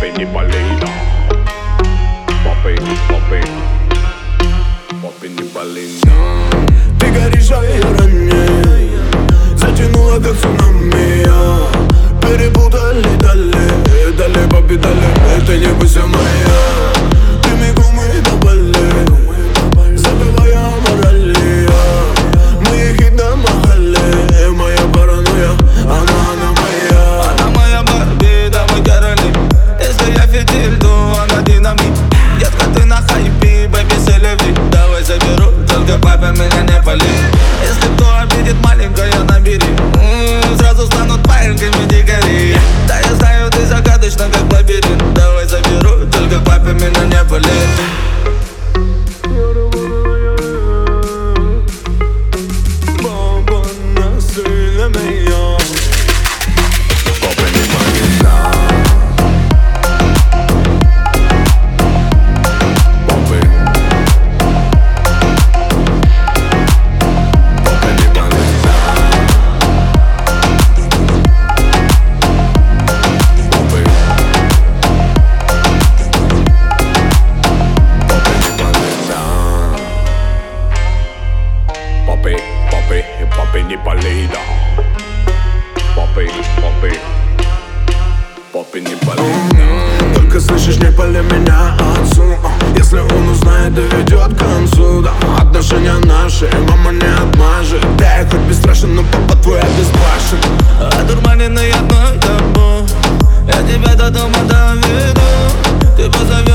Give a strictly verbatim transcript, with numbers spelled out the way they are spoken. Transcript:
Папы не болей, да. Папы, папы, папы не болей, да. Ты горишь, а я ранее. Затянула как цунами. Перепутали, дали, дали, папе, дали. Ты не бойся моя. Ты мигом и на бале. Забывая о морали. Мы хит на махале. Моя паранойя, она, она моя. Она моя Барби, да мой Кэролин. Если я фитиль, то она динамит. Детка, ты на хайпе, бэби, селеви. Давай заберу, только папа меня не пали. Если кто обидит, маленькая набери. М-м, сразу станут пареньками дикари. Да я знаю, ты загадочна, как лабиринт. Давай заберу, только папа меня не пали. Папы, папы, папы не болей, да. Папы, папы, папы не болей, да. Только слышишь, не пали меня отцу. Если он узнает, доведет к концу, да. Отношения наши, мама не отмажет. Да, хоть бесстрашен, но папа твой обезбашен. Одурманенный одной тобой, я тебя до дома доведу. Ты позовешь.